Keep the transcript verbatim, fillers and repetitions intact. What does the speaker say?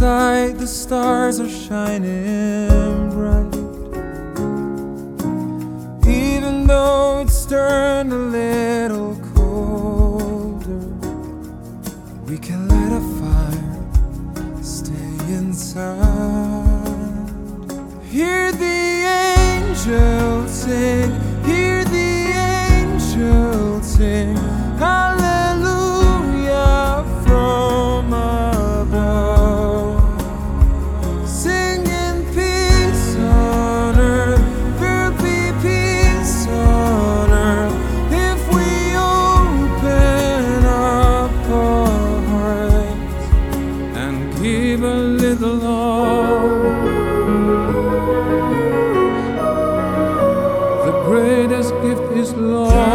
outside the stars are shining bright. Even though it's turned a little colder, we can light a fire, stay inside. Hear the angels sing, hear the angels sing, hallelujah from above. Singing peace on earth, there'll be peace on earth if we open up our hearts and give a little love. The greatest gift is love.